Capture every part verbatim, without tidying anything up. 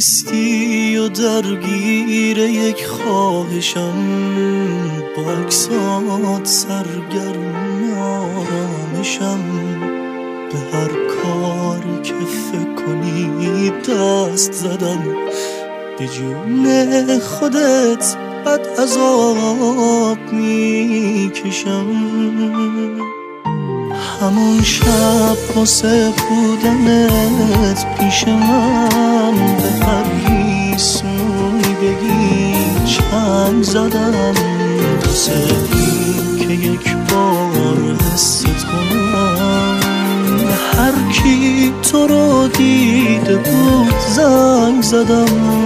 نیستی و درگیر یک خواهشم، با عکسات سرگرم آرامشم. به هر کاری که فکر کنی دست زدم، به جون خودت بد عذاب میکشم. همون شب واسه بودنت پیش من، به هر هیسمونی بگی چند زدم، واسه این که یک بار حست کنم. هر کی تو رو دیده بود زنگ زدم.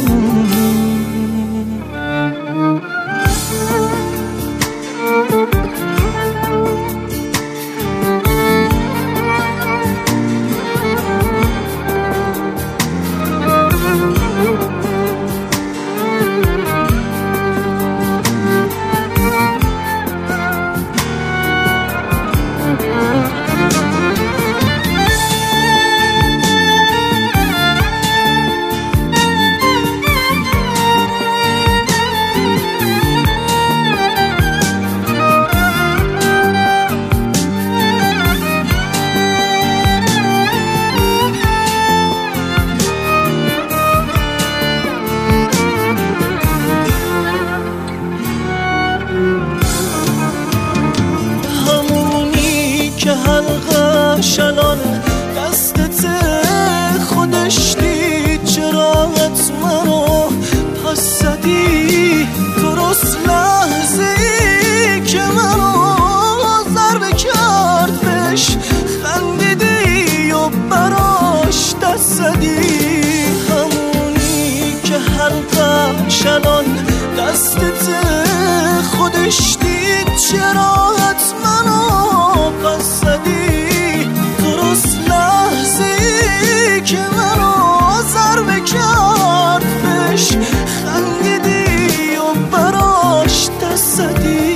که حلقش الان دستت خودش دید، چراغت منو پس زدی درست لحظه ای که منو ضربه کرد بهش خندیدی و براش دست زدی. همونی که حلقش الان دستت خودش دید، چراغت منو پس زدی درست لحظه ای که منو ضربه کرد بهش خندیدی و براش دست زدی.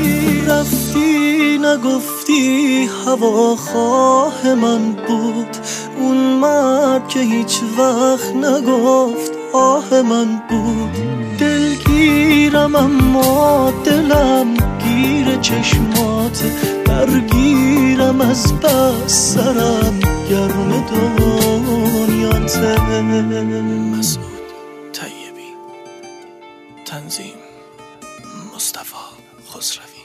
رفتی نگفتی هواخواه من بود، اون مرد که هیچ وقت نگفت آه من بود. دلگیرم اما دلم گیر چشمات، درگیرم از بس سرم گرم دنیاته. مسعود طیبی، تنظیم مصطفی خسروی.